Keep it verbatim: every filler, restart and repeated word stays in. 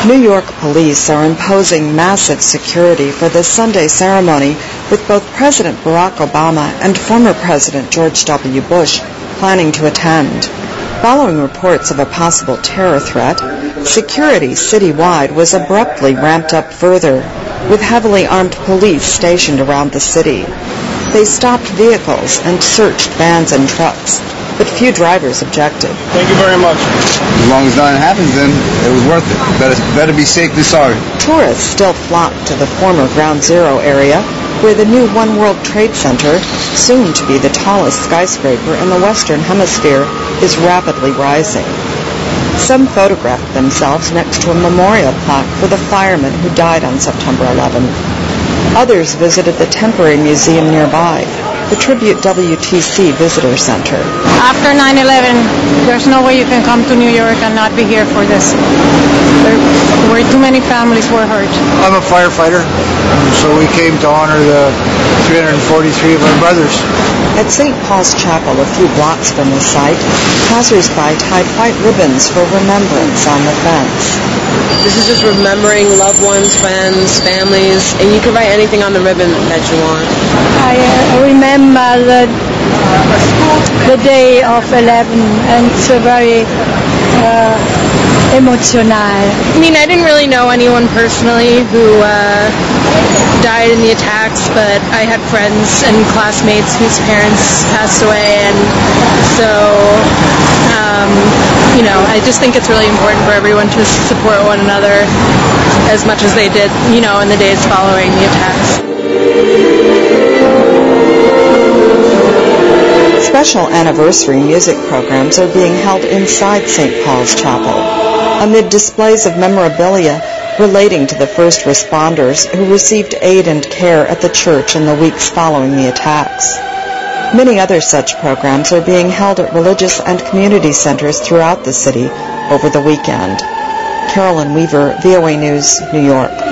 New York police are imposing massive security for the Sunday ceremony, with both President Barack Obama and former President George W. Bush planning to attend. Following reports of a possible terror threat, security citywide was abruptly ramped up further, with heavily armed police stationed around the city. They stopped vehicles and searched vans and trucks, but few drivers objected. Thank you very much. As long as nothing happens, then it was worth it. Better, better be safe than sorry. Tourists still flock to the former Ground Zero area, where the new One World Trade Center, soon to be the tallest skyscraper in the Western Hemisphere, is rapidly rising. Some photographed themselves next to a memorial plaque for the firemen who died on September eleventh. Others visited the temporary museum nearby, the Tribute W T C Visitor Center. After nine eleven, there's no way you can come to New York and not be here for this. There were too many families were hurt. I'm a firefighter, so we came to honor the three hundred forty-three of our brothers. At Saint Paul's Chapel, a few blocks from the site, passers-by tied white ribbons for remembrance on the fence. This is just remembering loved ones, friends, families, and you can write anything on the ribbon that you want. I uh, remember the, the day of eleven, and it's a very uh, emotional. I mean, I didn't really know anyone personally who uh, died in the attacks, but I had friends and classmates whose parents passed away, and so, um, you know, I just think it's really important for everyone to support one another as much as they did, you know, in the days following the attacks. Special anniversary music programs are being held inside Saint Paul's Chapel, amid displays of memorabilia relating to the first responders who received aid and care at the church in the weeks following the attacks. Many other such programs are being held at religious and community centers throughout the city over the weekend. Carolyn Weaver, V O A News, New York.